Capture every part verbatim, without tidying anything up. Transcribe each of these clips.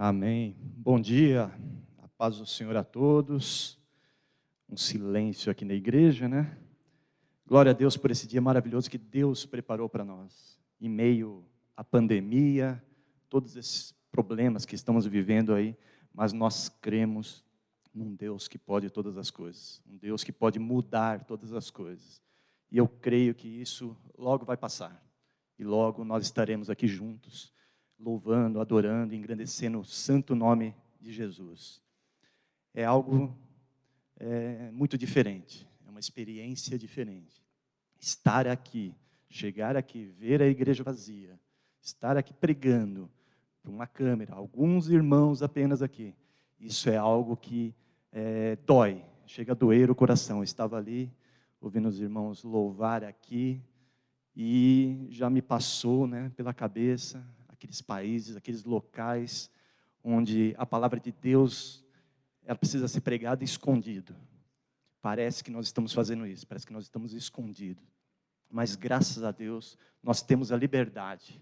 Amém. Bom dia, a paz do Senhor a todos. Um silêncio aqui na igreja, né? Glória a Deus por esse dia maravilhoso que Deus preparou para nós. Em meio à pandemia, todos esses problemas que estamos vivendo aí, mas nós cremos num Deus que pode todas as coisas, um Deus que pode mudar todas as coisas. E eu creio que isso logo vai passar. E logo nós estaremos aqui juntos, louvando, adorando, engrandecendo o santo nome de Jesus. É algo é, muito diferente, é uma experiência diferente. Estar aqui, chegar aqui, ver a igreja vazia, estar aqui pregando para uma câmera, alguns irmãos apenas aqui, isso é algo que é, dói, chega a doer o coração. Eu estava ali, ouvindo os irmãos louvar aqui, e já me passou, né, pela cabeça aqueles países, aqueles locais onde a palavra de Deus ela precisa ser pregada escondido. Parece que nós estamos fazendo isso, parece que nós estamos escondidos. Mas graças a Deus nós temos a liberdade.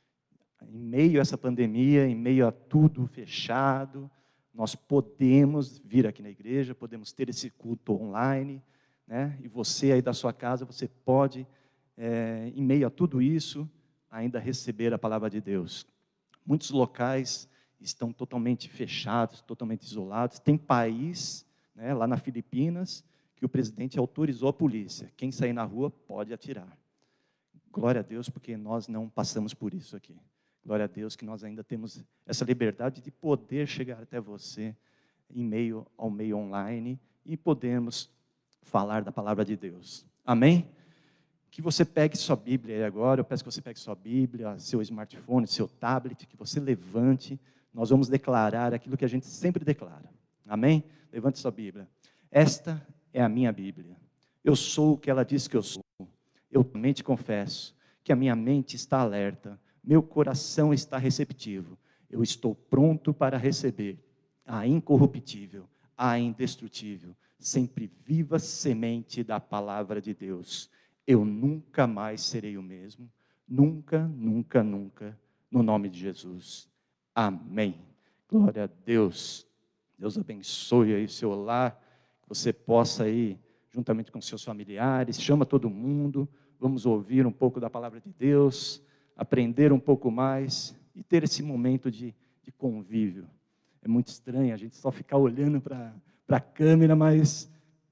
Em meio a essa pandemia, em meio a tudo fechado, nós podemos vir aqui na igreja, podemos ter esse culto online, né? E você aí da sua casa, você pode, é, em meio a tudo isso, ainda receber a palavra de Deus. Muitos locais estão totalmente fechados, totalmente isolados. Tem país, né, lá na Filipinas, que o presidente autorizou a polícia. Quem sair na rua pode atirar. Glória a Deus, porque nós não passamos por isso aqui. Glória a Deus que nós ainda temos essa liberdade de poder chegar até você em meio ao meio online e podemos falar da palavra de Deus. Amém? Que você pegue sua Bíblia aí agora, eu peço que você pegue sua Bíblia, seu smartphone, seu tablet, que você levante, nós vamos declarar aquilo que a gente sempre declara. Amém? Levante sua Bíblia. Esta é a minha Bíblia. Eu sou o que ela diz que eu sou. Eu também te confesso que a minha mente está alerta, meu coração está receptivo. Eu estou pronto para receber a incorruptível, a indestrutível, sempre viva semente da palavra de Deus. Eu nunca mais serei o mesmo, nunca, nunca, nunca, no nome de Jesus. Amém. Glória a Deus. Deus abençoe aí o seu lar, que você possa aí, juntamente com seus familiares, chama todo mundo, vamos ouvir um pouco da palavra de Deus, aprender um pouco mais e ter esse momento de, de convívio. É muito estranho a gente só ficar olhando para a câmera, mas...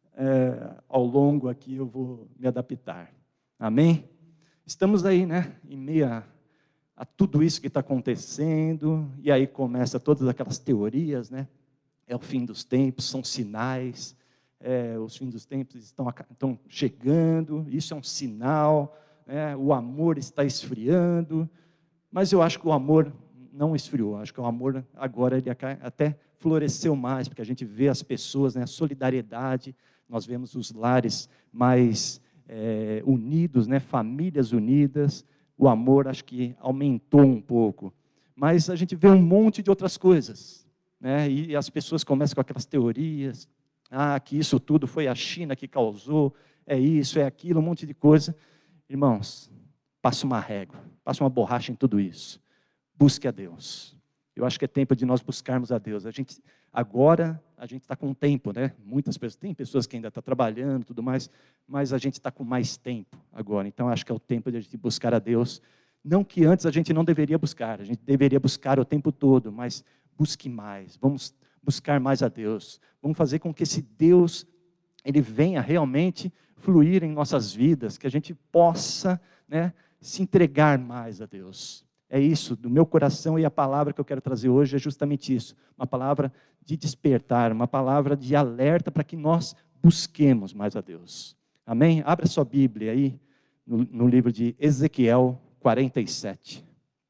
É, ao longo aqui eu vou me adaptar. Amém? Estamos aí, né, em meio a, a tudo isso que está acontecendo, e aí começa todas aquelas teorias, né? É o fim dos tempos, são sinais, é, os fins dos tempos estão, estão chegando, isso é um sinal, né? O amor está esfriando, mas eu acho que o amor não esfriou, acho que o amor agora ele até floresceu mais, porque a gente vê as pessoas, né, a solidariedade, nós vemos os lares mais é, unidos, né, famílias unidas, o amor acho que aumentou um pouco, mas a gente vê um monte de outras coisas, né, e as pessoas começam com aquelas teorias, ah, que isso tudo foi a China que causou, é isso, é aquilo, um monte de coisa. Irmãos, passa uma régua, passa uma borracha em tudo isso, busque a Deus. Eu acho que é tempo de nós buscarmos a Deus. A gente, agora, a gente está com tempo, né? Muitas pessoas, tem pessoas que ainda estão trabalhando e tudo mais, mas a gente está com mais tempo agora. Então, acho que é o tempo de a gente buscar a Deus. Não que antes a gente não deveria buscar, a gente deveria buscar o tempo todo, mas busque mais. Vamos buscar mais a Deus. Vamos fazer com que esse Deus, ele venha realmente fluir em nossas vidas, que a gente possa, né, se entregar mais a Deus. É isso, do meu coração, e a palavra que eu quero trazer hoje é justamente isso. Uma palavra de despertar, uma palavra de alerta para que nós busquemos mais a Deus. Amém? Abra sua Bíblia aí, no, no livro de Ezequiel quarenta e sete.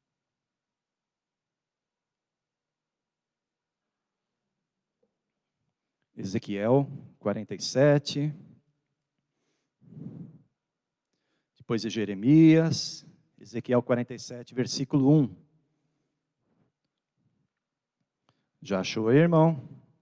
Ezequiel quarenta e sete. Depois de Jeremias... Ezequiel quarenta e sete, versículo um. Já achou aí, irmão?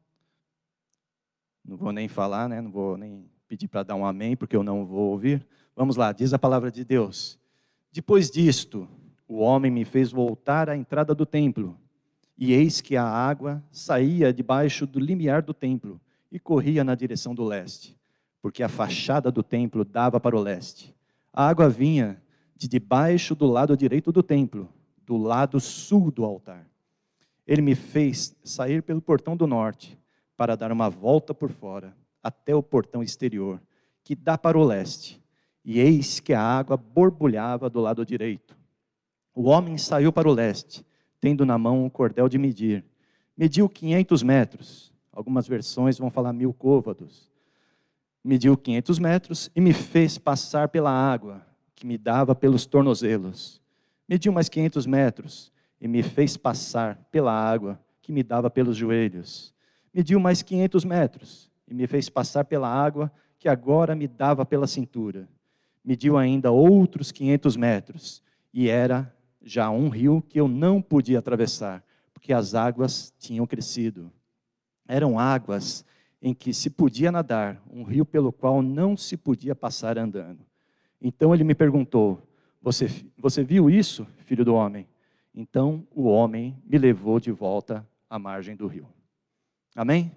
Não vou nem falar, né? Não vou nem pedir para dar um amém, porque eu não vou ouvir. Vamos lá, diz a palavra de Deus. Depois disto, o homem me fez voltar à entrada do templo, E eis que a água saía debaixo do limiar do templo e corria na direção do leste, porque a fachada do templo dava para o leste. A água vinha de debaixo do lado direito do templo, do lado sul do altar. Ele me fez sair pelo portão do norte, para dar uma volta por fora, até o portão exterior, que dá para o leste. E eis que a água borbulhava do lado direito. O homem saiu para o leste, tendo na mão um cordel de medir. Mediu quinhentos metros. Algumas versões vão falar mil côvados. Mediu quinhentos metros e me fez passar pela água, que me dava pelos tornozelos. Mediu mais quinhentos metros e me fez passar pela água, que me dava pelos joelhos. Mediu mais quinhentos metros e me fez passar pela água, que agora me dava pela cintura. Mediu ainda outros quinhentos metros e era já um rio que eu não podia atravessar, porque as águas tinham crescido. Eram águas em que se podia nadar, um rio pelo qual não se podia passar andando. Então ele me perguntou, você, você viu isso, filho do homem? Então o homem me levou de volta à margem do rio. Amém?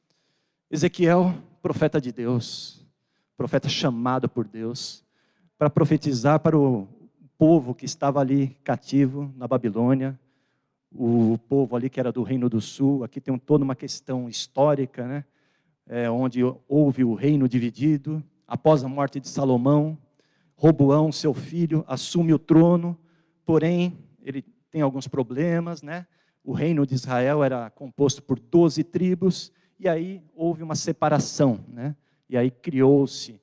Ezequiel, profeta de Deus, profeta chamado por Deus, para profetizar para o povo que estava ali cativo na Babilônia, o povo ali que era do Reino do Sul. Aqui tem toda uma questão histórica, né? É, onde houve o reino dividido. Após a morte de Salomão, Roboão, seu filho, assume o trono, porém ele tem alguns problemas, né? O reino de Israel era composto por doze tribos, e aí houve uma separação, né? E aí criou-se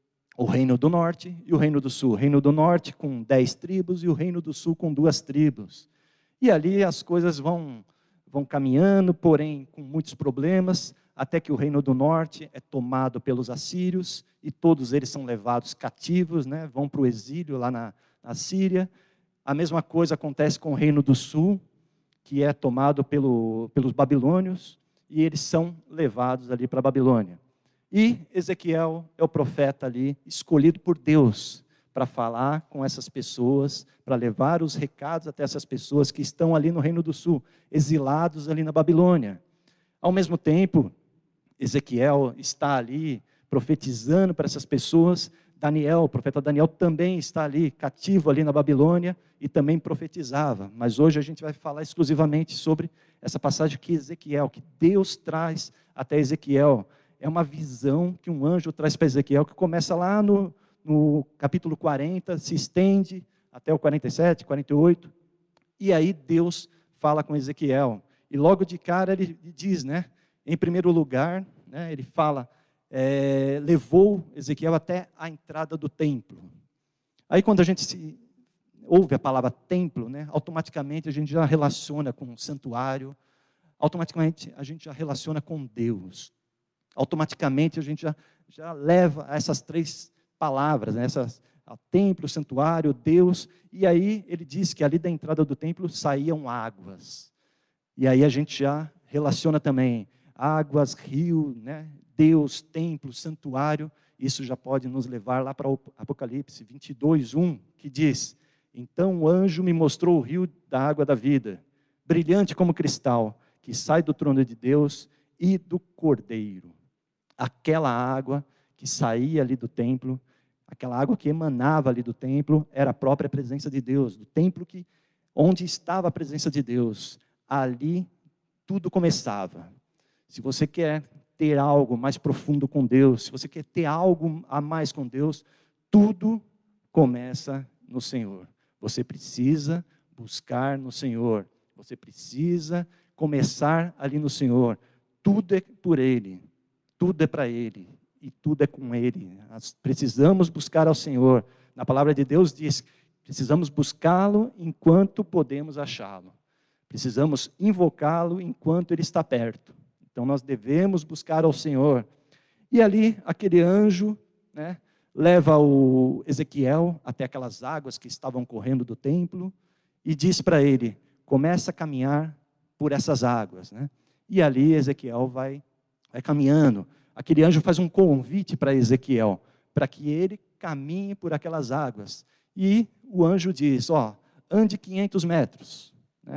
o reino do norte e o reino do sul. O reino do norte com dez tribos e o reino do sul com duas tribos. E ali as coisas vão, vão caminhando, porém com muitos problemas, até que o reino do norte é tomado pelos assírios, e todos eles são levados cativos, né? Vão para o exílio lá na, na Síria. A mesma coisa acontece com o reino do sul, que é tomado pelo, pelos babilônios, e eles são levados ali para a Babilônia. E Ezequiel é o profeta ali, escolhido por Deus, para falar com essas pessoas, para levar os recados até essas pessoas que estão ali no Reino do Sul, exilados ali na Babilônia. Ao mesmo tempo, Ezequiel está ali profetizando para essas pessoas. Daniel, o profeta Daniel também está ali, cativo ali na Babilônia, e também profetizava. Mas hoje a gente vai falar exclusivamente sobre essa passagem que Ezequiel, que Deus traz até Ezequiel. É uma visão que um anjo traz para Ezequiel, que começa lá no, no capítulo quarenta, se estende até o quarenta e sete, quarenta e oito, e aí Deus fala com Ezequiel. E logo de cara ele diz, né, em primeiro lugar, né, ele fala, é, levou Ezequiel até a entrada do templo. Aí quando a gente se, ouve a palavra templo, né, automaticamente a gente já relaciona com o santuário, automaticamente a gente já relaciona com Deus. Automaticamente a gente já, já leva essas três palavras, né, essas, a templo, santuário, Deus, e aí ele diz que ali da entrada do templo saíam águas. E aí a gente já relaciona também águas, rio, né, Deus, templo, santuário. Isso já pode nos levar lá para o Apocalipse vinte e dois, um, que diz, então o anjo me mostrou o rio da água da vida, brilhante como cristal, que sai do trono de Deus e do Cordeiro. Aquela água que saía ali do templo, aquela água que emanava ali do templo, era a própria presença de Deus, do templo que, onde estava a presença de Deus, ali tudo começava. Se você quer ter algo mais profundo com Deus, se você quer ter algo a mais com Deus, tudo começa no Senhor. Você precisa buscar no Senhor, você precisa começar ali no Senhor. Tudo é por Ele. Tudo é para Ele e tudo é com Ele. Nós precisamos buscar ao Senhor. Na palavra de Deus diz, precisamos buscá-lo enquanto podemos achá-lo. Precisamos invocá-lo enquanto Ele está perto. Então nós devemos buscar ao Senhor. E ali aquele anjo, né, leva o Ezequiel até aquelas águas que estavam correndo do templo e diz para ele, começa a caminhar por essas águas, né? E ali Ezequiel vai vai caminhando, aquele anjo faz um convite para Ezequiel, para que ele caminhe por aquelas águas, e o anjo diz, ó, ande quinhentos metros, né?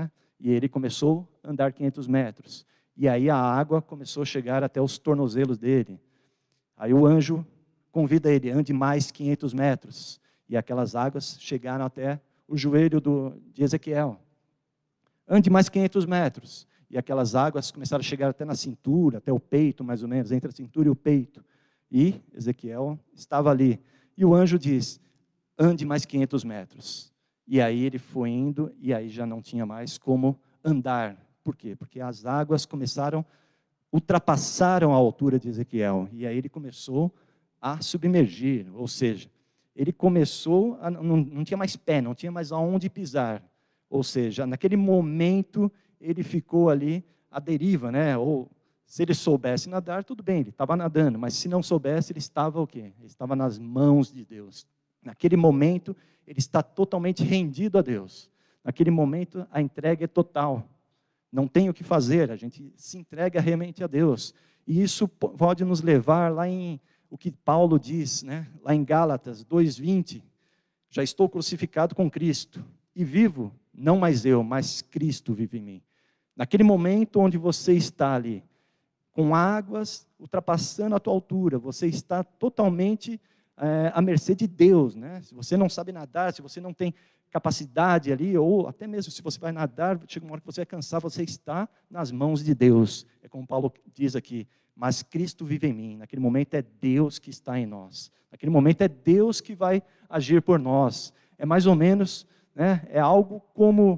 E ele começou a andar quinhentos metros. E aí a água começou a chegar até os tornozelos dele. Aí o anjo convida ele, ande mais quinhentos metros. E aquelas águas chegaram até o joelho do, de Ezequiel. Ande mais quinhentos metros. E aquelas águas começaram a chegar até na cintura, até o peito, mais ou menos, entre a cintura e o peito. E Ezequiel estava ali. E o anjo diz, ande mais quinhentos metros. E aí ele foi indo, e aí já não tinha mais como andar. Por quê? Porque as águas começaram, ultrapassaram a altura de Ezequiel. E aí ele começou a submergir, ou seja, ele começou, a, não, não tinha mais pé, não tinha mais aonde pisar. Ou seja, naquele momento ele ficou ali à deriva, né? Ou se ele soubesse nadar, tudo bem, ele estava nadando, mas se não soubesse, ele estava o quê? Ele estava nas mãos de Deus. Naquele momento, ele está totalmente rendido a Deus. Naquele momento, a entrega é total. Não tem o que fazer, a gente se entrega realmente a Deus. E isso pode nos levar lá em o que Paulo diz, né? Lá em Gálatas dois, vinte, já estou crucificado com Cristo, e vivo, não mais eu, mas Cristo vive em mim. Naquele momento onde você está ali, com águas ultrapassando a tua altura, você está totalmente é, à mercê de Deus, né? Se você não sabe nadar, se você não tem capacidade ali, ou até mesmo se você vai nadar, chega uma hora que você vai cansar, você está nas mãos de Deus. É como Paulo diz aqui, mas Cristo vive em mim. Naquele momento é Deus que está em nós. Naquele momento é Deus que vai agir por nós. É mais ou menos, né, é algo como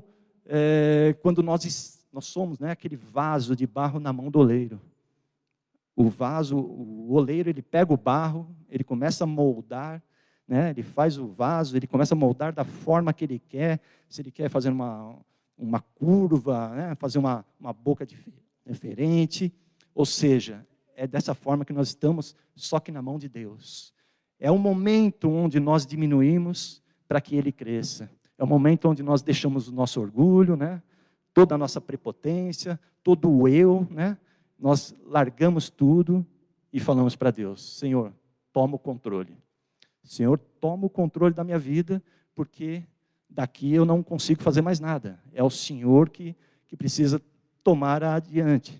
é, quando nós, nós somos, né, aquele vaso de barro na mão do oleiro. O vaso, o oleiro, ele pega o barro, ele começa a moldar, né, ele faz o vaso, ele começa a moldar da forma que ele quer, se ele quer fazer uma, uma curva, né, fazer uma, uma boca diferente, ou seja, é dessa forma que nós estamos, só que na mão de Deus. É o momento onde nós diminuímos para que Ele cresça. É o momento onde nós deixamos o nosso orgulho, né, toda a nossa prepotência, todo o eu, né, nós largamos tudo e falamos para Deus, Senhor, toma o controle. Senhor, toma o controle da minha vida, porque daqui eu não consigo fazer mais nada. É o Senhor que, que precisa tomar adiante.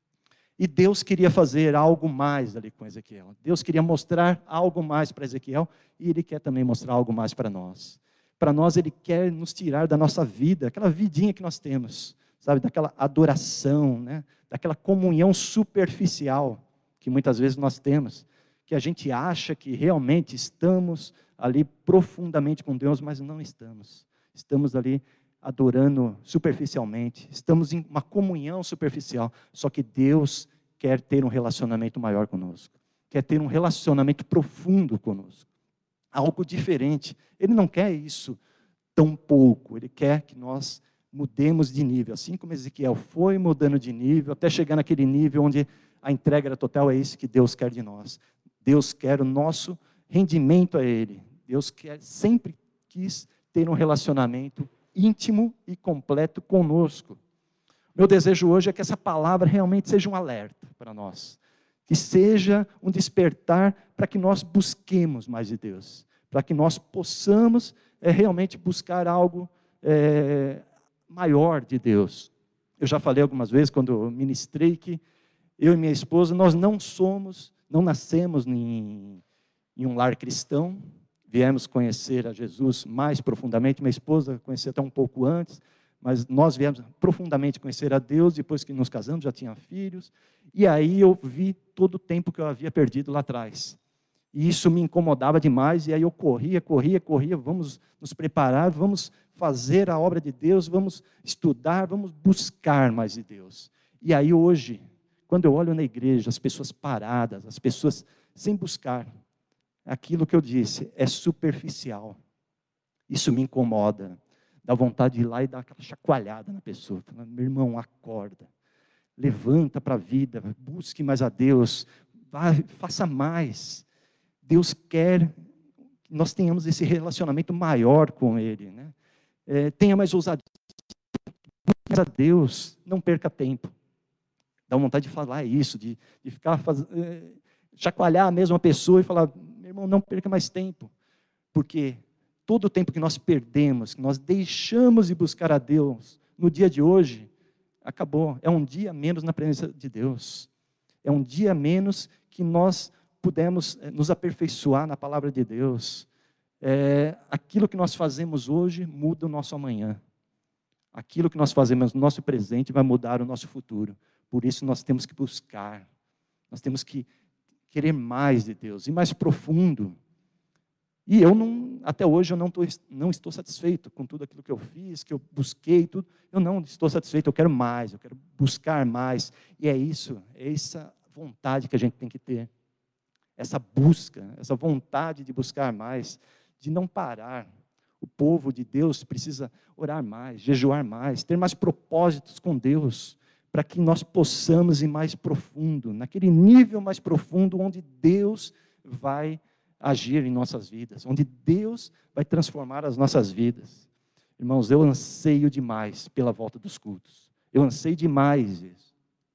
E Deus queria fazer algo mais ali com Ezequiel. Deus queria mostrar algo mais para Ezequiel, e Ele quer também mostrar algo mais para nós. Para nós, Ele quer nos tirar da nossa vida, aquela vidinha que nós temos, sabe, daquela adoração, né? Daquela comunhão superficial que muitas vezes nós temos, que a gente acha que realmente estamos ali profundamente com Deus, mas não estamos. Estamos ali adorando superficialmente, estamos em uma comunhão superficial, só que Deus quer ter um relacionamento maior conosco, quer ter um relacionamento profundo conosco, algo diferente. Ele não quer isso tão pouco, Ele quer que nós mudemos de nível, assim como Ezequiel foi mudando de nível, até chegar naquele nível onde a entrega era total. É isso que Deus quer de nós. Deus quer o nosso rendimento a Ele. Deus quer, sempre quis ter um relacionamento íntimo e completo conosco. Meu desejo hoje é que essa palavra realmente seja um alerta para nós, que seja um despertar para que nós busquemos mais de Deus, para que nós possamos é, realmente buscar algo é, maior de Deus. Eu já falei algumas vezes, quando eu ministrei, que eu e minha esposa, nós não somos, não nascemos em, em um lar cristão, viemos conhecer a Jesus mais profundamente, minha esposa conhecia até um pouco antes, mas nós viemos profundamente conhecer a Deus, depois que nos casamos, já tinha filhos, e aí eu vi todo o tempo que eu havia perdido lá atrás, e isso me incomodava demais, e aí eu corria, corria, corria, vamos nos preparar, vamos fazer a obra de Deus, vamos estudar, vamos buscar mais de Deus. E aí hoje, quando eu olho na igreja, as pessoas paradas, as pessoas sem buscar, aquilo que eu disse é superficial. Isso me incomoda. Dá vontade de ir lá e dar aquela chacoalhada na pessoa. Falando, meu irmão, acorda. Levanta para a vida, busque mais a Deus. Vai, faça mais. Deus quer que nós tenhamos esse relacionamento maior com Ele, né? É, tenha mais ousadia. Busque a Deus, não perca tempo. Dá vontade de falar isso, de, de ficar faz, é, chacoalhar a mesma pessoa e falar, meu irmão, não perca mais tempo, porque todo o tempo que nós perdemos, que nós deixamos de buscar a Deus, no dia de hoje, acabou. É um dia menos na presença de Deus. É um dia menos que nós pudemos nos aperfeiçoar na palavra de Deus. É, aquilo que nós fazemos hoje muda o nosso amanhã. Aquilo que nós fazemos no nosso presente vai mudar o nosso futuro. Por isso nós temos que buscar. Nós temos que querer mais de Deus, e mais profundo. E eu não, até hoje eu não, tô, não estou satisfeito com tudo aquilo que eu fiz, que eu busquei, tudo. Eu não estou satisfeito, eu quero mais, eu quero buscar mais. E é isso, é essa vontade que a gente tem que ter. Essa busca, essa vontade de buscar mais, de não parar. O povo de Deus precisa orar mais, jejuar mais, ter mais propósitos com Deus, para que nós possamos ir mais profundo, naquele nível mais profundo, onde Deus vai agir em nossas vidas, onde Deus vai transformar as nossas vidas. Irmãos, eu anseio demais pela volta dos cultos. Eu anseio demais isso.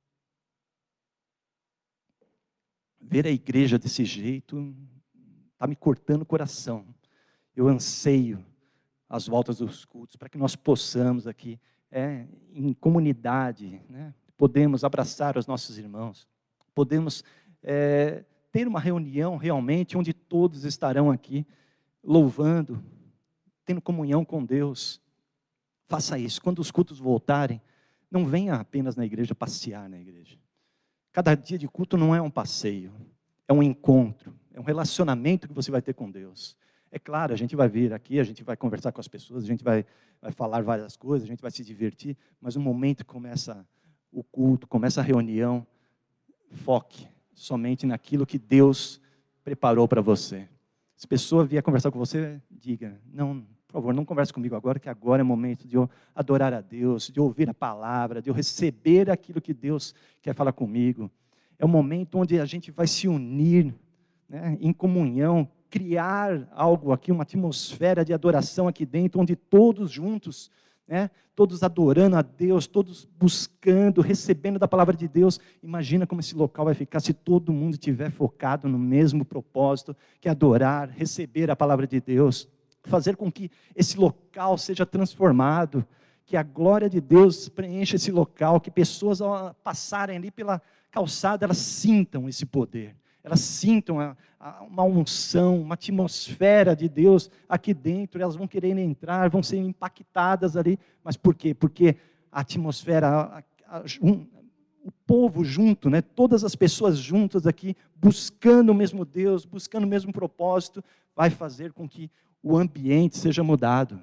Ver a igreja desse jeito está me cortando o coração. Eu anseio as voltas dos cultos, para que nós possamos aqui, é, em comunidade, né, podemos abraçar os nossos irmãos, podemos é, ter uma reunião realmente, onde todos estarão aqui, louvando, tendo comunhão com Deus. Faça isso. Quando os cultos voltarem, não venha apenas na igreja passear na igreja. Cada dia de culto não é um passeio, é um encontro, é um relacionamento que você vai ter com Deus. É claro, a gente vai vir aqui, a gente vai conversar com as pessoas, a gente vai, vai falar várias coisas, a gente vai se divertir, mas no momento que começa o culto, começa a reunião, foque somente naquilo que Deus preparou para você. Se a pessoa vier conversar com você, diga, não, por favor, não converse comigo agora, que agora é momento de eu adorar a Deus, de eu ouvir a palavra, de eu receber aquilo que Deus quer falar comigo. É um momento onde a gente vai se unir, né, em comunhão, criar algo aqui, uma atmosfera de adoração aqui dentro, onde todos juntos, né, todos adorando a Deus, todos buscando, recebendo da palavra de Deus. Imagina como esse local vai ficar se todo mundo estiver focado no mesmo propósito, que é adorar, receber a palavra de Deus, fazer com que esse local seja transformado, que a glória de Deus preencha esse local, que pessoas ao passarem ali pela calçada, elas sintam esse poder. Elas sintam a, a, uma unção, uma atmosfera de Deus aqui dentro, elas vão querer entrar, vão ser impactadas ali. Mas por quê? Porque a atmosfera, a, a, um, o povo junto, né? Todas as pessoas juntas aqui, buscando o mesmo Deus, buscando o mesmo propósito, vai fazer com que o ambiente seja mudado.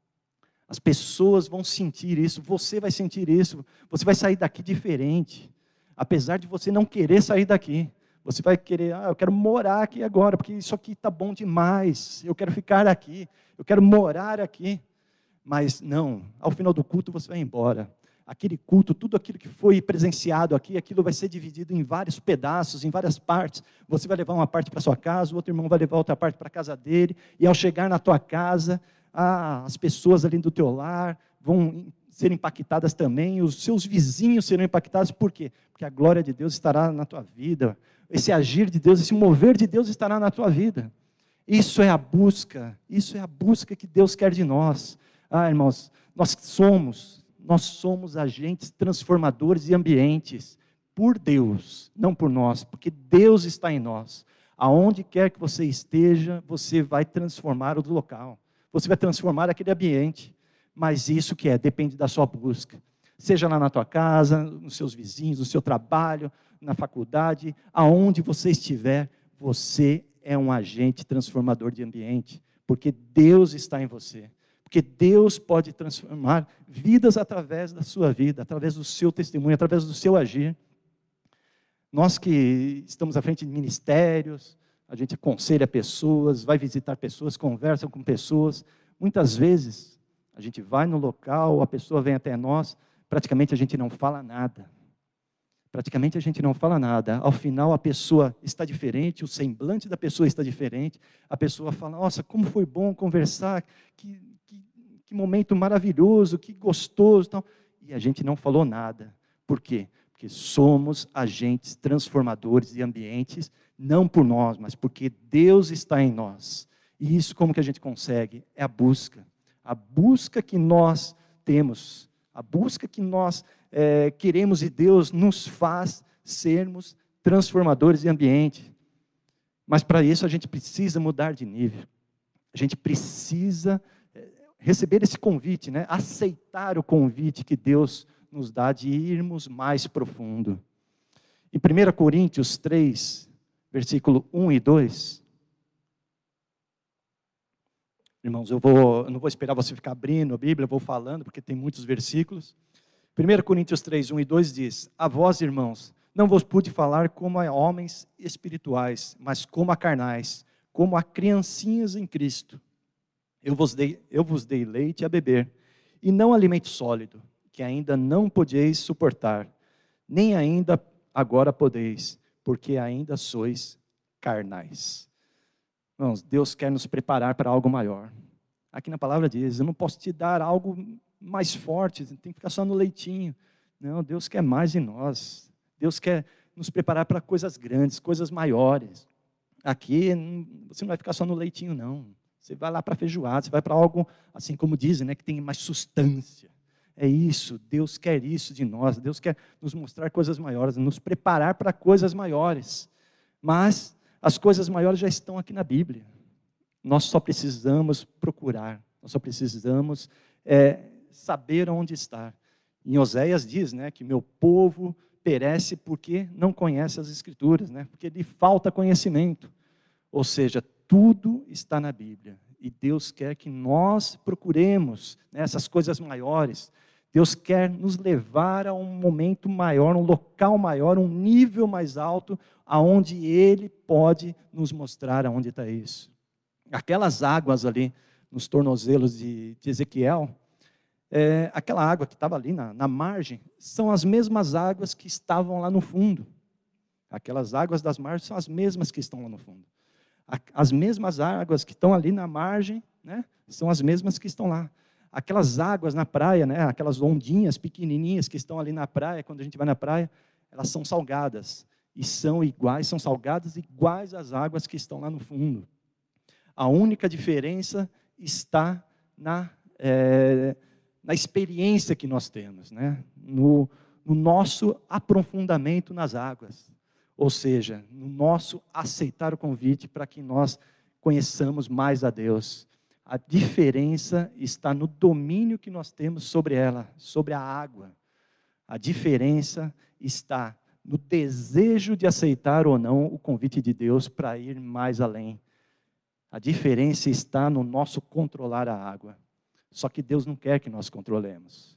As pessoas vão sentir isso, você vai sentir isso, você vai sair daqui diferente, apesar de você não querer sair daqui. Você vai querer, ah, eu quero morar aqui agora, porque isso aqui está bom demais, eu quero ficar aqui, eu quero morar aqui. Mas não, ao final do culto você vai embora. Aquele culto, tudo aquilo que foi presenciado aqui, aquilo vai ser dividido em vários pedaços, em várias partes. Você vai levar uma parte para sua casa, o outro irmão vai levar outra parte para a casa dele, e ao chegar na tua casa, ah, as pessoas ali do teu lar vão ser impactadas também, os seus vizinhos serão impactados. Por quê? Porque a glória de Deus estará na tua vida, esse agir de Deus, esse mover de Deus estará na tua vida. Isso é a busca, isso é a busca que Deus quer de nós. Ah, irmãos, nós somos, nós somos agentes transformadores de ambientes, por Deus, não por nós, porque Deus está em nós. Aonde quer que você esteja, você vai transformar o local, você vai transformar aquele ambiente, mas isso que é, depende da sua busca. Seja lá na tua casa, nos seus vizinhos, no seu trabalho, na faculdade, aonde você estiver, você é um agente transformador de ambiente, porque Deus está em você, porque Deus pode transformar vidas através da sua vida, através do seu testemunho, através do seu agir. Nós que estamos à frente de ministérios, a gente aconselha pessoas, vai visitar pessoas, conversa com pessoas, muitas vezes a gente vai no local, a pessoa vem até nós, praticamente a gente não fala nada. Praticamente a gente não fala nada. Ao final a pessoa está diferente, o semblante da pessoa está diferente. A pessoa fala, nossa, como foi bom conversar, que, que, que momento maravilhoso, que gostoso. Tal. E a gente não falou nada. Por quê? Porque somos agentes transformadores de ambientes, não por nós, mas porque Deus está em nós. E isso como que a gente consegue? É a busca. A busca que nós temos, a A busca que nós é, queremos de Deus nos faz sermos transformadores de ambiente. Mas para isso a gente precisa mudar de nível. A gente precisa receber esse convite, né? Aceitar o convite que Deus nos dá de irmos mais profundo. Em primeira Coríntios três, versículo um e dois. Irmãos, eu, vou, eu não vou esperar você ficar abrindo a Bíblia, eu vou falando, porque tem muitos versículos. primeira Coríntios três, um e dois diz: A vós, irmãos, não vos pude falar como a homens espirituais, mas como a carnais, como a criancinhas em Cristo. Eu vos dei, eu vos dei leite a beber, e não alimento sólido, que ainda não podeis suportar, nem ainda agora podeis, porque ainda sois carnais. Irmãos, Deus quer nos preparar para algo maior. Aqui na palavra diz: eu não posso te dar algo mais forte, tem que ficar só no leitinho. Não, Deus quer mais em nós. Deus quer nos preparar para coisas grandes, coisas maiores. Aqui, você não vai ficar só no leitinho, não. Você vai lá para a feijoada, você vai para algo, assim como dizem, né, que tem mais substância. É isso, Deus quer isso de nós. Deus quer nos mostrar coisas maiores, nos preparar para coisas maiores. Mas as coisas maiores já estão aqui na Bíblia. Nós só precisamos procurar, nós só precisamos é, saber onde está. Em Oséias diz, né, que meu povo perece porque não conhece as Escrituras, né, porque lhe falta conhecimento. Ou seja, tudo está na Bíblia. E Deus quer que nós procuremos, né, essas coisas maiores. Deus quer nos levar a um momento maior, um local maior, um nível mais alto, aonde Ele pode nos mostrar aonde está isso. Aquelas águas ali, nos tornozelos de, de Ezequiel, é, aquela água que estava ali na, na margem, são as mesmas águas que estavam lá no fundo. Aquelas águas das margens são as mesmas que estão lá no fundo. As mesmas águas que estão ali na margem, né, são as mesmas que estão lá. Aquelas águas na praia, né, aquelas ondinhas pequenininhas que estão ali na praia, quando a gente vai na praia, elas são salgadas. E são iguais, são salgadas iguais às águas que estão lá no fundo. A única diferença está na, é, na experiência que nós temos, né, no, no nosso aprofundamento nas águas. Ou seja, no nosso aceitar o convite para que nós conheçamos mais a Deus. A diferença está no domínio que nós temos sobre ela, sobre a água. A diferença está no desejo de aceitar ou não o convite de Deus para ir mais além. A diferença está no nosso controlar a água. Só que Deus não quer que nós controlemos.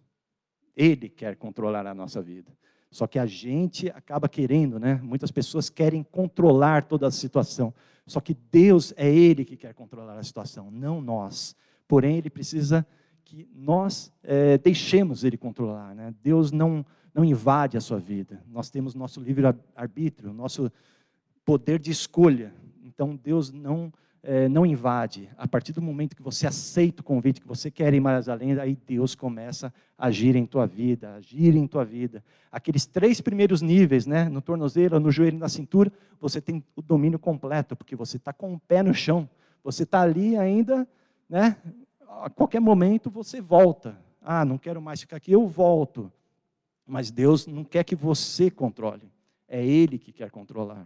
Ele quer controlar a nossa vida. Só que a gente acaba querendo, né? Muitas pessoas querem controlar toda a situação. Só que Deus é Ele que quer controlar a situação, não nós. Porém, Ele precisa que nós é, deixemos Ele controlar, né? Deus não, não invade a sua vida. Nós temos nosso livre-arbítrio, nosso poder de escolha. Então, Deus não, é, não invade. A partir do momento que você aceita o convite, que você quer ir mais além, aí Deus começa a agir em tua vida, agir em tua vida. Aqueles três primeiros níveis, né, no tornozelo, no joelho e na cintura, você tem o domínio completo, porque você está com o pé no chão. Você está ali ainda, né, a qualquer momento você volta. Ah, não quero mais ficar aqui, eu volto. Mas Deus não quer que você controle. É Ele que quer controlar.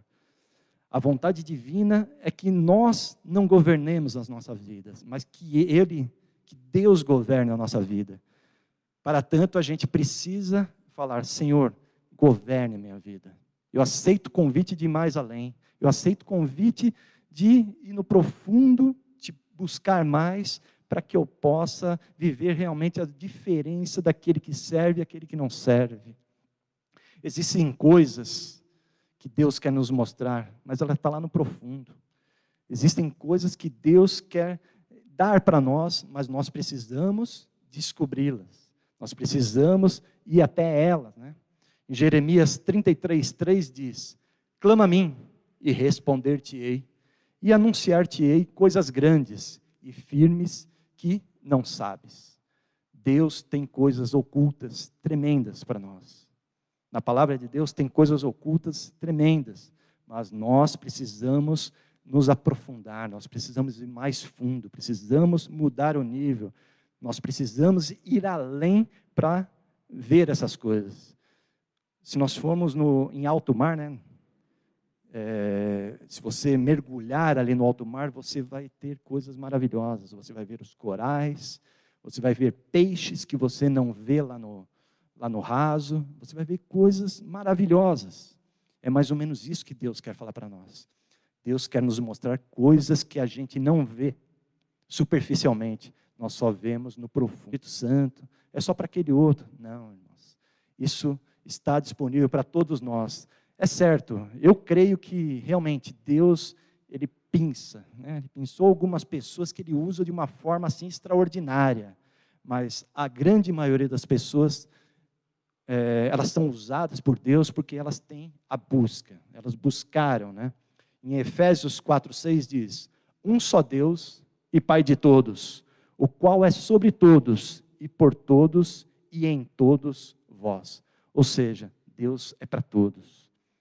A vontade divina é que nós não governemos as nossas vidas, mas que Ele, que Deus governe a nossa vida. Para tanto, a gente precisa falar: Senhor, governe a minha vida. Eu aceito o convite de ir mais além. Eu aceito o convite de ir no profundo, de buscar mais, para que eu possa viver realmente a diferença daquele que serve e aquele que não serve. Existem coisas que Deus quer nos mostrar, mas ela está lá no profundo. Existem coisas que Deus quer dar para nós, mas nós precisamos descobri-las. Nós precisamos ir até elas, né? Em Jeremias trinta e três, três diz: clama a mim e responder-te-ei, e anunciar-te-ei coisas grandes e firmes que não sabes. Deus tem coisas ocultas tremendas para nós. Na palavra de Deus tem coisas ocultas tremendas, mas nós precisamos nos aprofundar, nós precisamos ir mais fundo, precisamos mudar o nível, nós precisamos ir além para ver essas coisas. Se nós formos no, em alto mar, né? É, se você mergulhar ali no alto mar, você vai ter coisas maravilhosas. Você vai ver os corais, você vai ver peixes que você não vê lá no, lá no raso. Você vai ver coisas maravilhosas. É mais ou menos isso que Deus quer falar para nós. Deus quer nos mostrar coisas que a gente não vê superficialmente. Nós só vemos no profundo. Espírito Santo é só para aquele outro. Não, irmãos. Isso está disponível para todos nós. É certo, eu creio que realmente Deus, Ele pinça, né? Ele pensou algumas pessoas que Ele usa de uma forma assim extraordinária, mas a grande maioria das pessoas, é, elas são usadas por Deus porque elas têm a busca, elas buscaram, né? Em Efésios quatro, seis diz, um só Deus e Pai de todos, o qual é sobre todos e por todos e em todos vós. Ou seja, Deus é para todos.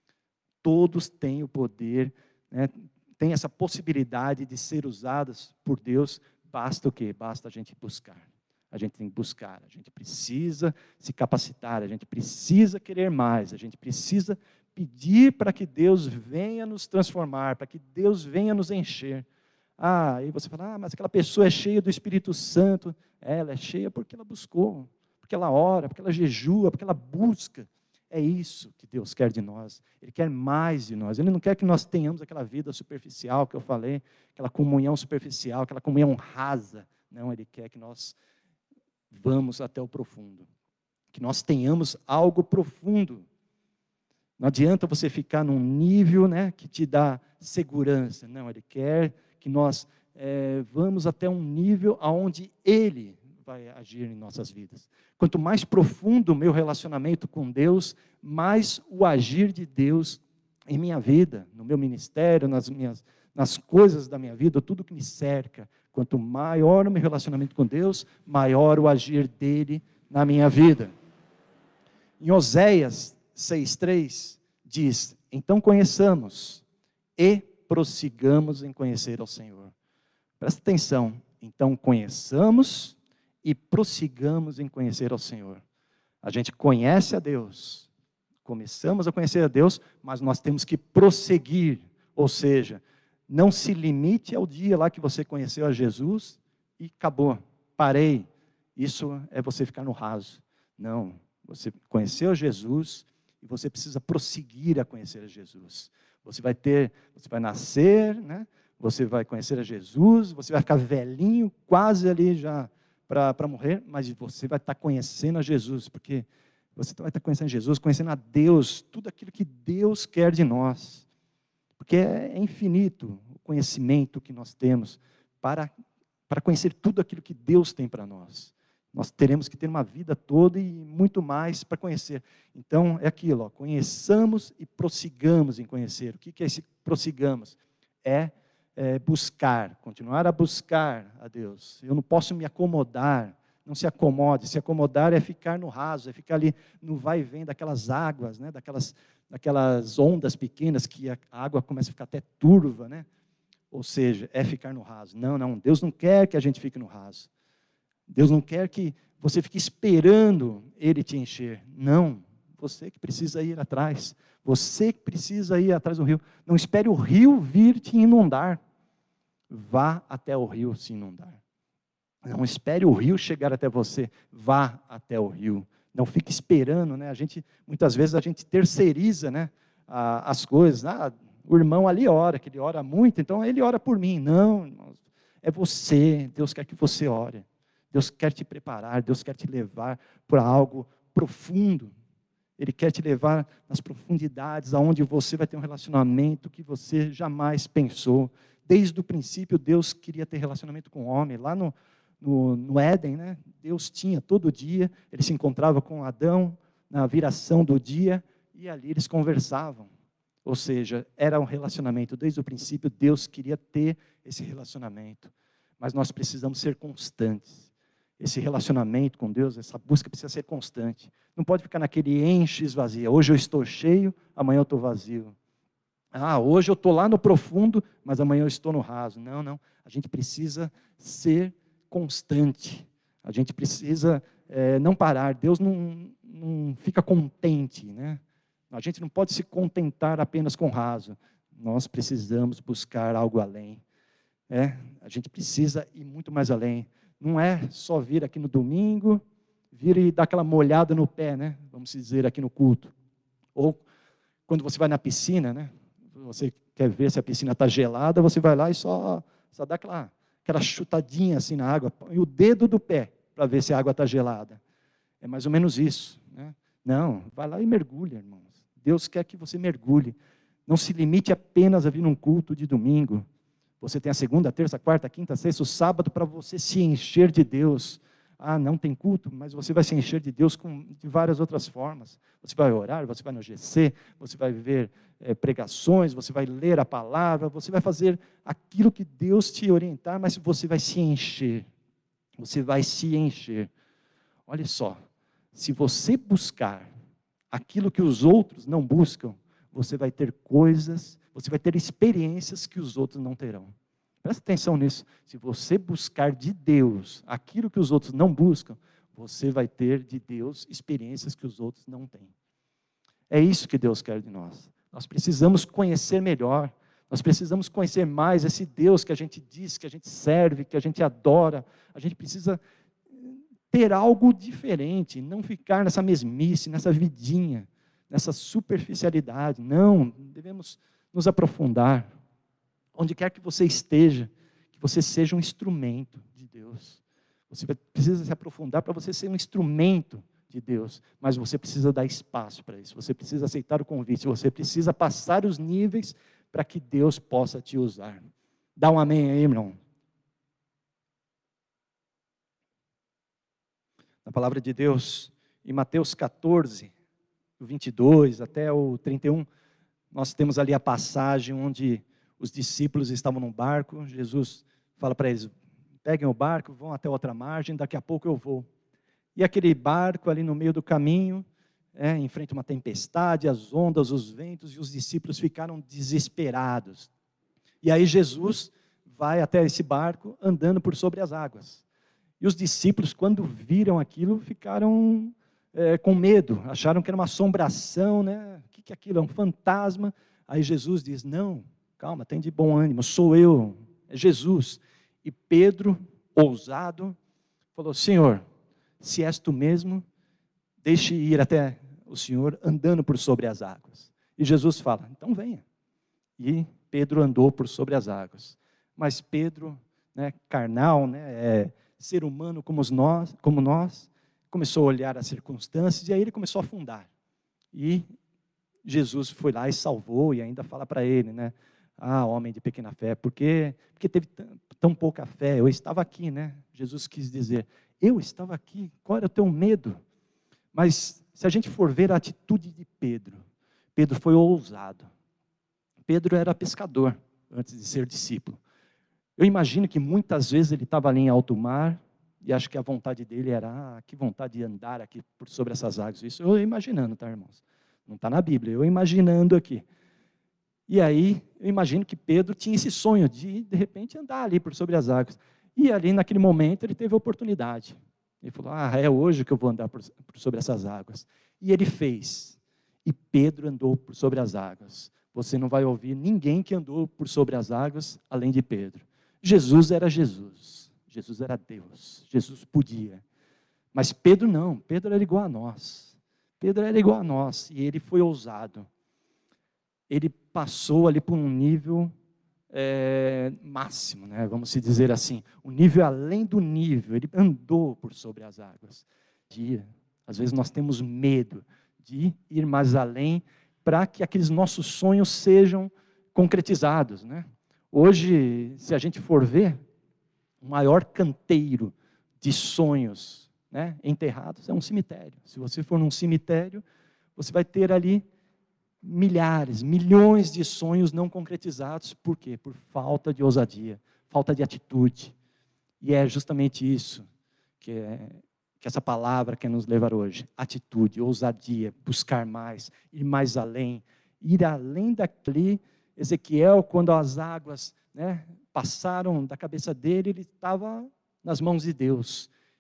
Todos têm o poder, né, têm essa possibilidade de ser usados por Deus. Basta o quê? Basta a gente buscar. A gente tem que buscar, a gente precisa se capacitar, a gente precisa querer mais, a gente precisa pedir para que Deus venha nos transformar, para que Deus venha nos encher. Ah, aí você fala, ah, mas aquela pessoa é cheia do Espírito Santo. Ela é cheia porque ela buscou, porque ela ora, porque ela jejua, porque ela busca. É isso que Deus quer de nós. Ele quer mais de nós. Ele não quer que nós tenhamos aquela vida superficial que eu falei, aquela comunhão superficial, aquela comunhão rasa. Não, Ele quer que nós vamos até o profundo. Que nós tenhamos algo profundo. Não adianta você ficar num nível, né, que te dá segurança. Não, Ele quer que nós é, vamos até um nível onde Ele vai agir em nossas vidas. Quanto mais profundo o meu relacionamento com Deus, mais o agir de Deus em minha vida, no meu ministério, nas, minhas, nas coisas da minha vida, tudo que me cerca. Quanto maior o meu relacionamento com Deus, maior o agir dele na minha vida. Em Oséias seis, três, diz, então conheçamos e prossigamos em conhecer ao Senhor. Presta atenção, então conheçamos e prossigamos em conhecer ao Senhor. A gente conhece a Deus, começamos a conhecer a Deus, mas nós temos que prosseguir, ou seja, não se limite ao dia lá que você conheceu a Jesus e acabou, parei. Isso é você ficar no raso. Não, você conheceu a Jesus e você precisa prosseguir a conhecer a Jesus. Você vai ter, você vai nascer, né? Você vai conhecer a Jesus, você vai ficar velhinho, quase ali já para morrer, mas você vai estar conhecendo a Jesus, porque você vai estar conhecendo Jesus, conhecendo a Deus, tudo aquilo que Deus quer de nós. Porque é infinito o conhecimento que nós temos para, para conhecer tudo aquilo que Deus tem para nós. Nós teremos que ter uma vida toda e muito mais para conhecer. Então, é aquilo, ó, conheçamos e prossigamos em conhecer. O que é esse prossigamos? É, é buscar, continuar a buscar a Deus. Eu não posso me acomodar, não se acomode. Se acomodar é ficar no raso, é ficar ali no vai e vem daquelas águas, né, daquelas, daquelas ondas pequenas que a água começa a ficar até turva, né? Ou seja, é ficar no raso. Não, não, Deus não quer que a gente fique no raso. Deus não quer que você fique esperando Ele te encher. Não, você que precisa ir atrás. Você que precisa ir atrás do rio. Não espere o rio vir te inundar. Vá até o rio se inundar. Não espere o rio chegar até você. Vá até o rio. Não fique esperando, né? A gente, muitas vezes a gente terceiriza, né, as coisas. Ah, o irmão ali ora, que ele ora muito, então ele ora por mim. Não, é você. Deus quer que você ore. Deus quer te preparar, Deus quer te levar para algo profundo. Ele quer te levar nas profundidades, aonde você vai ter um relacionamento que você jamais pensou. Desde o princípio, Deus queria ter relacionamento com o homem. Lá no, no, no Éden, né, Deus tinha todo dia, ele se encontrava com Adão na viração do dia, e ali eles conversavam. Ou seja, era um relacionamento. Desde o princípio, Deus queria ter esse relacionamento. Mas nós precisamos ser constantes. Esse relacionamento com Deus, essa busca precisa ser constante. Não pode ficar naquele enche e esvazia. Hoje eu estou cheio, amanhã eu estou vazio. Ah, hoje eu estou lá no profundo, mas amanhã eu estou no raso. Não, não. A gente precisa ser constante. A gente precisa é, não parar. Deus não, não fica contente, né? A gente não pode se contentar apenas com o raso. Nós precisamos buscar algo além. É, a gente precisa ir muito mais além. Não é só vir aqui no domingo, vir e dar aquela molhada no pé, né? Vamos dizer aqui no culto. Ou quando você vai na piscina, né? Você quer ver se a piscina está gelada, você vai lá e só, só dá aquela, aquela chutadinha assim na água, e o dedo do pé, para ver se a água está gelada. É mais ou menos isso, né? Não, vai lá e mergulha, irmãos. Deus quer que você mergulhe. Não se limite apenas a vir num culto de domingo. Você tem a segunda, a terça, a quarta, a quinta, a sexta, o sábado para você se encher de Deus. Ah, não tem culto, mas você vai se encher de Deus com, de várias outras formas. Você vai orar, você vai no G C, você vai ver é, pregações, você vai ler a palavra, você vai fazer aquilo que Deus te orientar, mas você vai se encher. Você vai se encher. Olha só, se você buscar aquilo que os outros não buscam, você vai ter coisas, você vai ter experiências que os outros não terão. Presta atenção nisso. Se você buscar de Deus aquilo que os outros não buscam, você vai ter de Deus experiências que os outros não têm. É isso que Deus quer de nós. Nós precisamos conhecer melhor. Nós precisamos conhecer mais esse Deus que a gente diz, que a gente serve, que a gente adora. A gente precisa ter algo diferente, não ficar nessa mesmice, nessa vidinha, nessa superficialidade. Não, devemos nos aprofundar. Onde quer que você esteja, que você seja um instrumento de Deus. Você precisa se aprofundar para você ser um instrumento de Deus, mas você precisa dar espaço para isso, você precisa aceitar o convite, você precisa passar os níveis para que Deus possa te usar. Dá um amém aí, irmão. Na palavra de Deus, em Mateus catorze, do vinte e dois até o trinta e um, nós temos ali a passagem onde os discípulos estavam num barco, Jesus fala para eles, peguem o barco, vão até outra margem, daqui a pouco eu vou. E aquele barco ali no meio do caminho, é, enfrenta uma tempestade, as ondas, os ventos, e os discípulos ficaram desesperados. E aí Jesus vai até esse barco andando por sobre as águas. E os discípulos, quando viram aquilo, ficaram é, com medo, acharam que era uma assombração, né? O que, que é aquilo? É um fantasma. Aí Jesus diz, não, calma, tem de bom ânimo, sou eu, é Jesus. E Pedro, ousado, falou, Senhor, se és tu mesmo, deixe ir até o Senhor andando por sobre as águas. E Jesus fala, então venha. E Pedro andou por sobre as águas. Mas Pedro, né, carnal, né, é, ser humano como nós, como nós, começou a olhar as circunstâncias e aí ele começou a afundar. E Jesus foi lá e salvou e ainda fala para ele, né, ah, homem de pequena fé, porque, porque teve tão pouca fé, eu estava aqui, né? Jesus quis dizer, eu estava aqui, qual era o teu medo? Mas se a gente for ver a atitude de Pedro, Pedro foi ousado. Pedro era pescador antes de ser discípulo. Eu imagino que muitas vezes ele estava ali em alto mar e acho que a vontade dele era, ah, que vontade de andar aqui por sobre essas águas. Isso eu imaginando, tá, irmãos? Não está na Bíblia, eu imaginando aqui. E aí, eu imagino que Pedro tinha esse sonho de, de repente, andar ali por sobre as águas. E ali, naquele momento, ele teve a oportunidade. Ele falou, ah, é hoje que eu vou andar por, por sobre essas águas. E ele fez. E Pedro andou por sobre as águas. Você não vai ouvir ninguém que andou por sobre as águas, além de Pedro. Jesus era Jesus. Jesus era Deus. Jesus podia. Mas Pedro não. Pedro era igual a nós. Pedro era igual a nós. E ele foi ousado. Ele passou ali por um nível é, máximo, né? Vamos se dizer assim, um nível além do nível, ele andou por sobre as águas. Às vezes nós temos medo de ir mais além para que aqueles nossos sonhos sejam concretizados, né? Hoje, se a gente for ver, o maior canteiro de sonhos, né, enterrados é um cemitério. Se você for num cemitério, você vai ter ali milhares, milhões de sonhos não concretizados. Por quê? Por falta de ousadia, falta de atitude. E é justamente isso que, é, que essa palavra quer nos levar hoje. Atitude, ousadia, buscar mais, ir mais além. Ir além daquele Ezequiel, quando as águas, né, passaram da cabeça dele, ele estava nas mãos de Deus.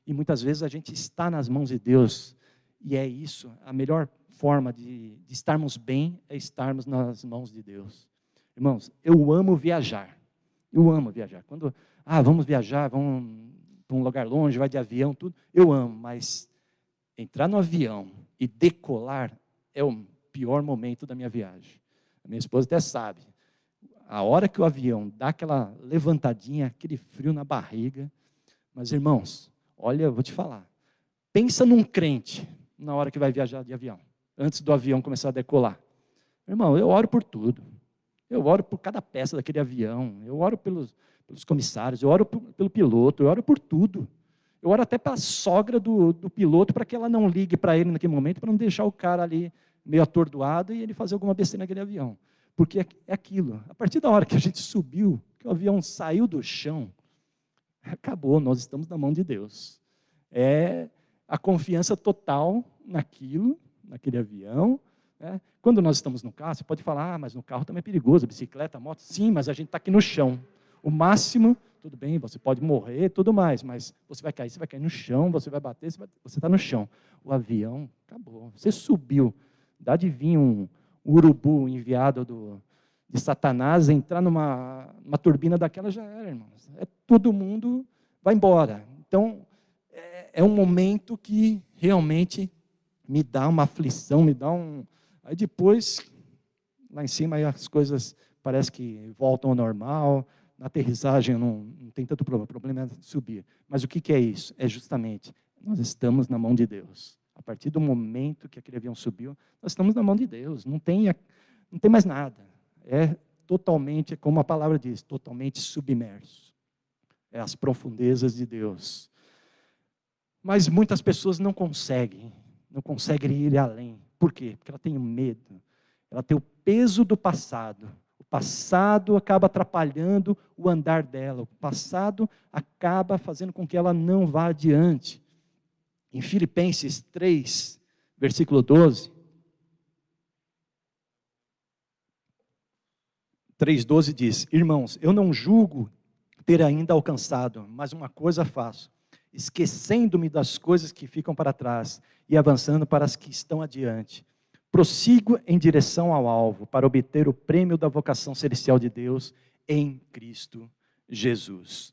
E muitas vezes a gente está nas mãos de Deus. E é isso, a melhor forma de, de estarmos bem é estarmos nas mãos de Deus. Irmãos, eu amo viajar. Eu amo viajar. Quando, ah, vamos viajar, vamos para um lugar longe, vai de avião, tudo. Eu amo, mas entrar no avião e decolar é o pior momento da minha viagem. A minha esposa até sabe. A hora que o avião dá aquela levantadinha, aquele frio na barriga. Mas, irmãos, olha, eu vou te falar. Pensa num crente na hora que vai viajar de avião, antes do avião começar a decolar. Irmão, eu oro por tudo. Eu oro por cada peça daquele avião. Eu oro pelos, pelos comissários. Eu oro por, pelo piloto. Eu oro por tudo. Eu oro até pela sogra do, do piloto para que ela não ligue para ele naquele momento, para não deixar o cara ali meio atordoado e ele fazer alguma besteira naquele avião. Porque é aquilo. A partir da hora que a gente subiu, que o avião saiu do chão, acabou, nós estamos na mão de Deus. É a confiança total naquilo, naquele avião. Né? Quando nós estamos no carro, você pode falar, ah, mas no carro também é perigoso, bicicleta, moto. Sim, mas a gente está aqui no chão. O máximo, tudo bem, você pode morrer, tudo mais, mas você vai cair, você vai cair no chão, você vai bater, você está no chão. O avião, acabou. Você subiu, dá de vir um urubu enviado do, de Satanás, entrar numa uma turbina daquela, já era, irmãos. É, todo mundo vai embora. Então, é, é um momento que realmente me dá uma aflição, me dá um... Aí depois, lá em cima, aí as coisas parece que voltam ao normal. Na aterrissagem não, não tem tanto problema, o problema é subir. Mas o que, que é isso? É justamente, nós estamos na mão de Deus. A partir do momento que aquele avião subiu, nós estamos na mão de Deus. Não tem, não tem mais nada. É totalmente, como a palavra diz, totalmente submerso. É as profundezas de Deus. Mas muitas pessoas não conseguem, não conseguem ir além. Por quê? Porque ela tem medo. Ela tem o peso do passado. O passado acaba atrapalhando o andar dela. O passado acaba fazendo com que ela não vá adiante. Em Filipenses três, versículo doze. três, doze diz: Irmãos, eu não julgo ter ainda alcançado, mas uma coisa faço, esquecendo-me das coisas que ficam para trás e avançando para as que estão adiante. Prossigo em direção ao alvo, para obter o prêmio da vocação celestial de Deus em Cristo Jesus.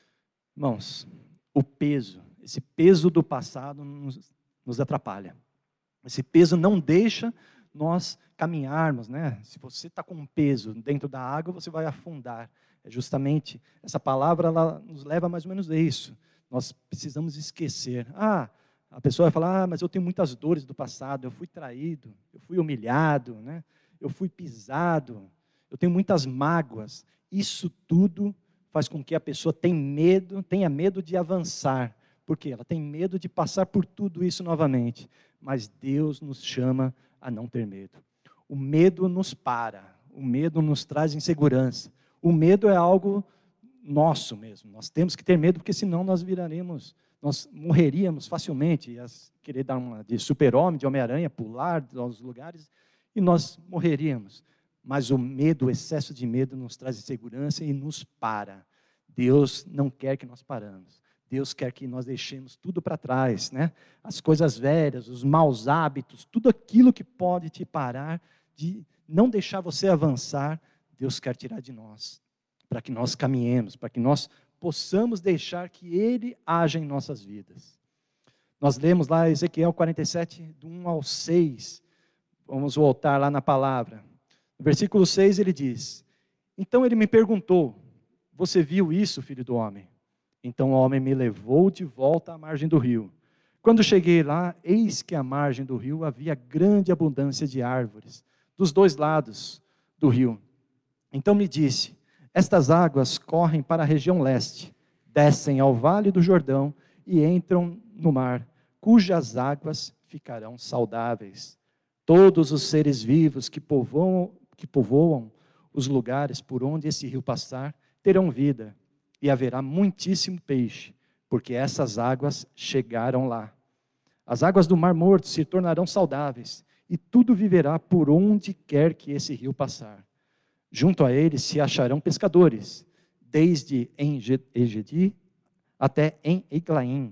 Irmãos, o peso, esse peso do passado nos, nos atrapalha. Esse peso não deixa nós caminharmos, né? Se você está com um peso dentro da água, você vai afundar. É justamente, essa palavra ela nos leva mais ou menos a isso. Nós precisamos esquecer. Ah, a pessoa vai falar, ah, mas eu tenho muitas dores do passado, eu fui traído, eu fui humilhado, né? Eu fui pisado, eu tenho muitas mágoas. Isso tudo faz com que a pessoa tenha medo, tenha medo de avançar. Por quê? Ela tem medo de passar por tudo isso novamente. Mas Deus nos chama a não ter medo. O medo nos para, o medo nos traz insegurança. O medo é algo nosso mesmo. Nós temos que ter medo, porque senão nós viraremos, nós morreríamos facilmente. Ia querer dar uma de super-homem, de Homem-Aranha, pular aos lugares, e nós morreríamos. Mas o medo, o excesso de medo nos traz insegurança e nos para. Deus não quer que nós paramos. Deus quer que nós deixemos tudo para trás, né? As coisas velhas, os maus hábitos, tudo aquilo que pode te parar, de não deixar você avançar, Deus quer tirar de nós, para que nós caminhemos, para que nós possamos deixar que Ele haja em nossas vidas. Nós lemos lá Ezequiel quarenta e sete, do um ao seis, vamos voltar lá na palavra. No versículo seis ele diz: Então ele me perguntou, você viu isso, filho do homem? Então o homem me levou de volta à margem do rio. Quando cheguei lá, eis que à margem do rio havia grande abundância de árvores, dos dois lados do rio. Então me disse, estas águas correm para a região leste, descem ao vale do Jordão e entram no mar, cujas águas ficarão saudáveis. Todos os seres vivos que povoam, que povoam os lugares por onde esse rio passar, terão vida. E haverá muitíssimo peixe, porque essas águas chegaram lá. As águas do Mar Morto se tornarão saudáveis, e tudo viverá por onde quer que esse rio passar. Junto a ele se acharão pescadores, desde em Engedi até em Eglaim,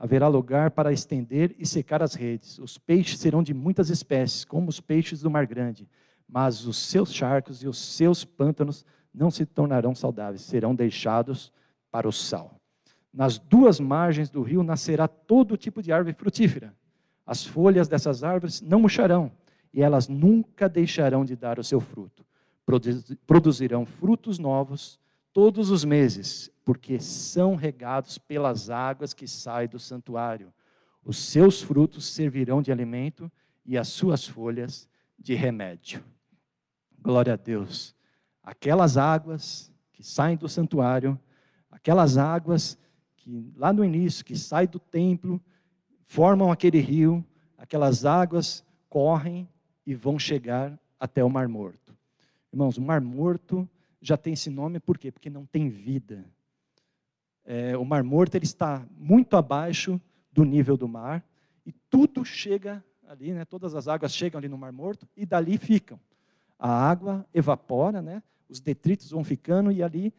haverá lugar para estender e secar as redes. Os peixes serão de muitas espécies, como os peixes do mar grande, mas os seus charcos e os seus pântanos não se tornarão saudáveis, serão deixados para o sal. Nas duas margens do rio nascerá todo tipo de árvore frutífera. As folhas dessas árvores não murcharão, e elas nunca deixarão de dar o seu fruto. Produzirão frutos novos todos os meses, porque são regados pelas águas que saem do santuário. Os seus frutos servirão de alimento e as suas folhas de remédio. Glória a Deus. Aquelas águas que saem do santuário, aquelas águas que lá no início, que saem do templo, formam aquele rio, aquelas águas correm e vão chegar até o Mar Morto. Irmãos, o Mar Morto já tem esse nome, por quê? Porque não tem vida. É, o Mar Morto ele está muito abaixo do nível do mar, e tudo chega ali, né, todas as águas chegam ali no Mar Morto, e dali ficam. A água evapora, né, os detritos vão ficando, e ali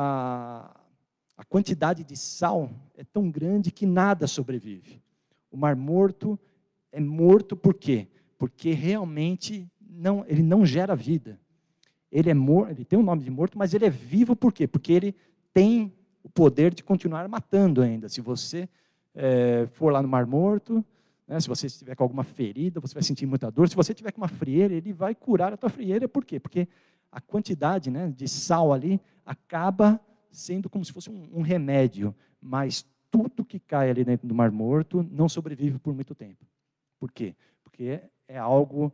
a, a quantidade de sal é tão grande que nada sobrevive. O Mar Morto é morto por quê? Porque realmente não, ele não gera vida. Ele é morto, ele tem o nome de morto, mas ele é vivo por quê? Porque ele tem o poder de continuar matando ainda. Se você é, for lá no Mar Morto, né, se você estiver com alguma ferida, você vai sentir muita dor. Se você tiver com uma frieira, ele vai curar a tua frieira. Por quê? Porque a quantidade, né, de sal ali acaba sendo como se fosse um, um remédio. Mas tudo que cai ali dentro do Mar Morto não sobrevive por muito tempo. Por quê? Porque é, é algo,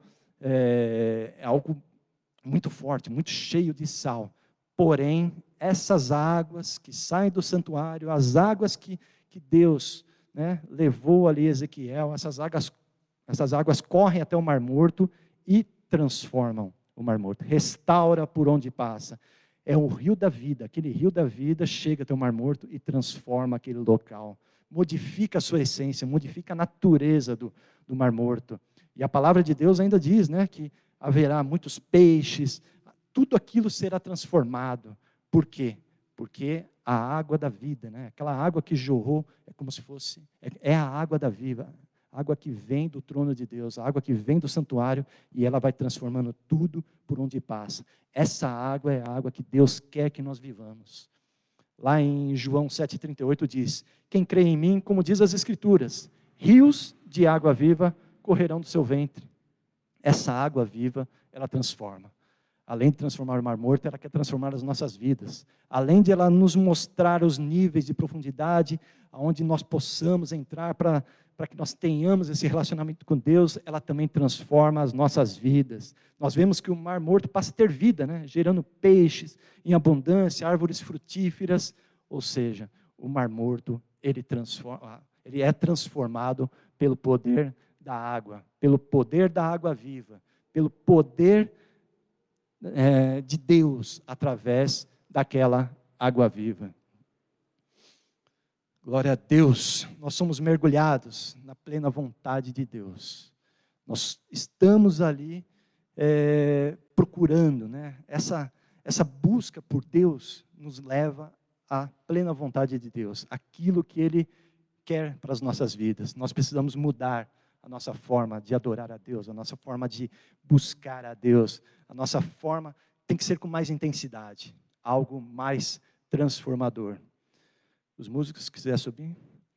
é, é algo muito forte, muito cheio de sal. Porém, essas águas que saem do santuário, as águas que, que Deus, né, levou ali Ezequiel, essas águas, essas águas correm até o Mar Morto e transformam o Mar Morto, restaura por onde passa. É o rio da vida, aquele rio da vida chega até o Mar Morto e transforma aquele local, modifica a sua essência, modifica a natureza do, do Mar Morto. E a palavra de Deus ainda diz, né, que haverá muitos peixes, tudo aquilo será transformado. Por quê? Porque a água da vida, né? Aquela água que jorrou, é como se fosse, é, é a água da vida, a água que vem do trono de Deus, a água que vem do santuário, e ela vai transformando tudo por onde passa. Essa água é a água que Deus quer que nós vivamos. Lá em João sete, trinta e oito diz, quem crê em mim, como diz as Escrituras, rios de água viva correrão do seu ventre. Essa água viva, ela transforma. Além de transformar o Mar Morto, ela quer transformar as nossas vidas. Além de ela nos mostrar os níveis de profundidade, aonde nós possamos entrar para para que nós tenhamos esse relacionamento com Deus, ela também transforma as nossas vidas. Nós vemos que o Mar Morto passa a ter vida, né? Gerando peixes em abundância, árvores frutíferas, ou seja, o Mar Morto, ele, transforma, ele é transformado pelo poder da água, pelo poder da água viva, pelo poder é, de Deus através daquela água viva. Glória a Deus, nós somos mergulhados na plena vontade de Deus. Nós estamos ali é, procurando, né? Essa, essa busca por Deus nos leva à plena vontade de Deus, aquilo que Ele quer para as nossas vidas. Nós precisamos mudar a nossa forma de adorar a Deus, a nossa forma de buscar a Deus, a nossa forma tem que ser com mais intensidade, algo mais transformador. Os músicos, se quiserem subir.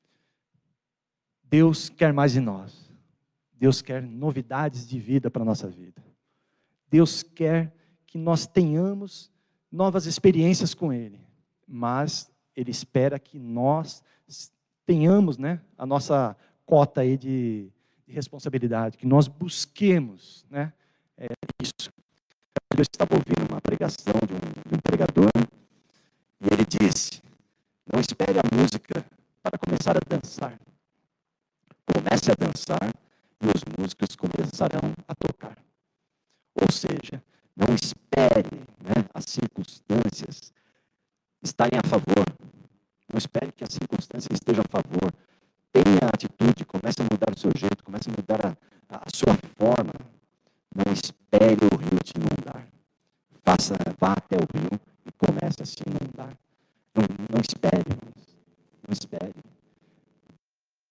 Deus quer mais de nós. Deus quer novidades de vida para a nossa vida. Deus quer que nós tenhamos novas experiências com Ele. Mas Ele espera que nós tenhamos, né, a nossa cota aí de, de responsabilidade, que nós busquemos, né, é, isso. Eu estava ouvindo uma pregação de um, de um pregador e ele disse, não espere a música para começar a dançar. Comece a dançar e os músicos começarão a tocar. Ou seja, não espere, né, as circunstâncias estarem a favor. Não espere que as circunstâncias estejam a favor. Tenha atitude, comece a mudar o seu jeito, comece a mudar a, a sua forma. Não espere o rio te inundar. Faça, vá até o rio e comece a se inundar. Não, não espere, não espere.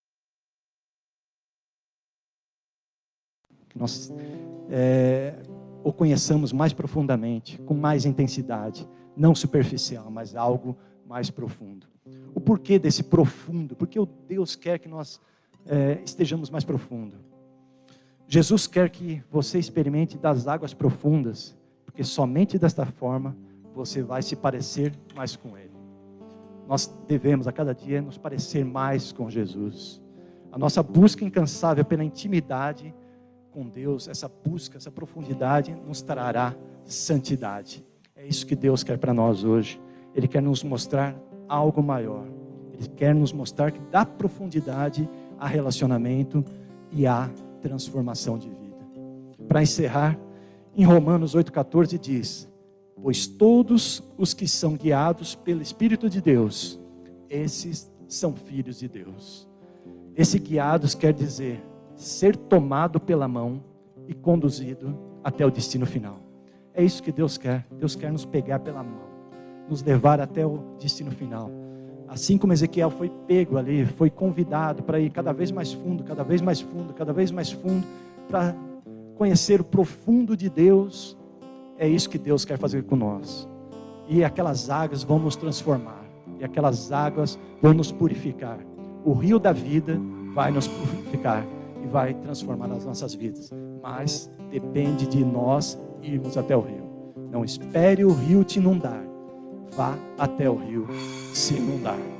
que nós é, o conheçamos mais profundamente, com mais intensidade, não superficial, mas algo mais profundo. O porquê desse profundo? Porque o Deus quer que nós é, estejamos mais profundo. Jesus quer que você experimente das águas profundas, porque somente desta forma você vai se parecer mais com Ele. Nós devemos a cada dia nos parecer mais com Jesus. A nossa busca incansável pela intimidade com Deus, essa busca, essa profundidade nos trará santidade. É isso que Deus quer para nós hoje. Ele quer nos mostrar algo maior. Ele quer nos mostrar que dá profundidade a relacionamento e a transformação de vida. Para encerrar, em Romanos oito, quatorze diz: pois todos os que são guiados pelo Espírito de Deus, esses são filhos de Deus. Esse guiados quer dizer ser tomado pela mão e conduzido até o destino final. É isso que Deus quer. Deus quer nos pegar pela mão, nos levar até o destino final. Assim como Ezequiel foi pego ali, foi convidado para ir cada vez mais fundo, cada vez mais fundo, cada vez mais fundo, para conhecer o profundo de Deus. É isso que Deus quer fazer com nós. E aquelas águas vão nos transformar, e aquelas águas vão nos purificar. O rio da vida vai nos purificar e vai transformar as nossas vidas. Mas depende de nós irmos até o rio. Não espere o rio te inundar. Vá até o rio se inundar.